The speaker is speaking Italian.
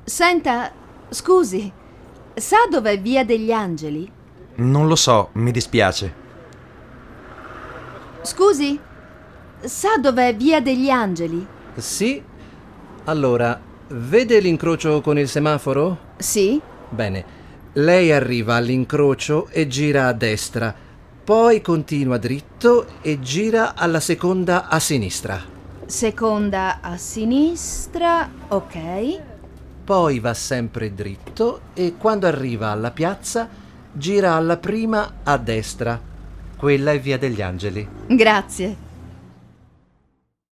Senta, scusi, sa dov'è Via degli Angeli? Non lo so, mi dispiace. Scusi, sa dov'è Via degli Angeli? Sì? Allora, vede l'incrocio con il semaforo? Sì? Bene, lei arriva all'incrocio e gira a destra, poi continua dritto e gira alla seconda a sinistra. Seconda a sinistra, ok. Poi va sempre dritto e quando arriva alla piazza gira alla prima a destra. Quella è Via degli Angeli. Grazie.